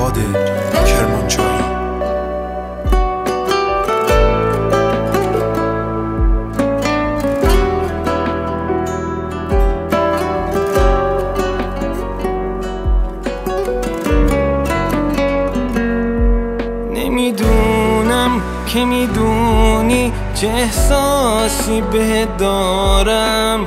باد کرمانشاهی. نمیدونم که میدونی چه احساسی بهت دارم،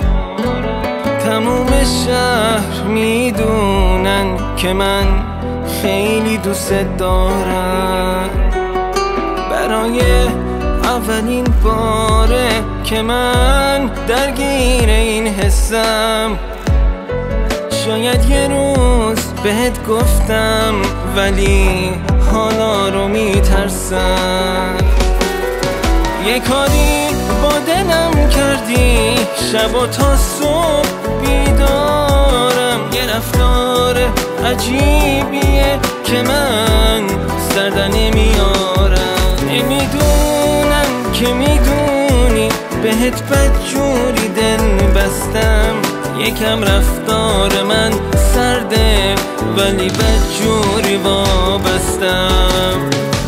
تموم شهر میدونن که من خیلی دوست دارم. برای اولین باره که من درگیر این حسم، شاید یه روز بهت گفتم ولی حالا رو میترسم. یه کاری با دلم کردی، شب و تا صبح بیدارم. یه رفتار عجیبیه که من سر نمیارم. نمیدونم که میدونی بهت بدجوری دل بستم. یکم رفتار من سرده ولی بدجوری وابستم.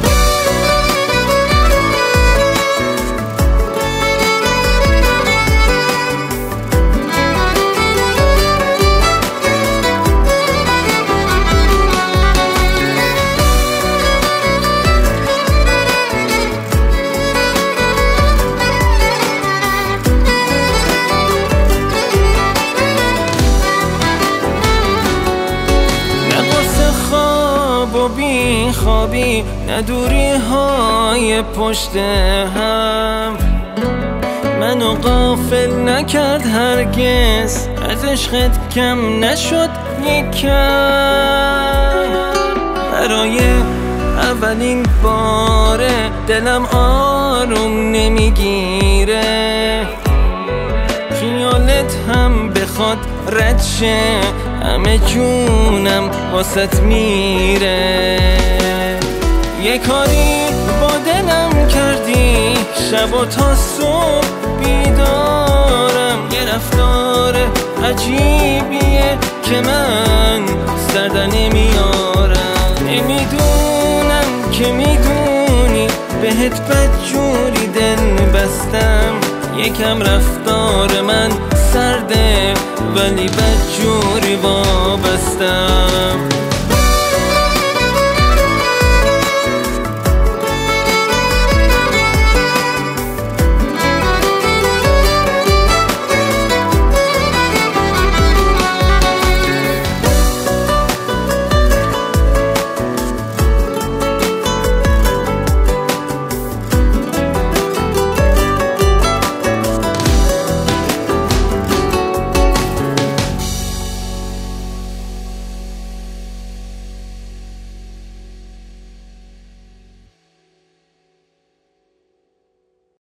و بی خوابی ندوری های پشت هم، منو غافل نکرد هرگز، از عشقت کم نشد یکم. برای اولین باره دلم آروم نمیگیره، خیالت هم بخواد رد شه همه جونم واسط میره. یه کاری با دلم کردی، شب و تا صبح بیدارم. یه رفتار عجیبیه که من سر نمیارم. نمیدونم که میدونی بهت بدجوری دل بستم. یکم رفتار من سرده ولی بدجوری وابستم.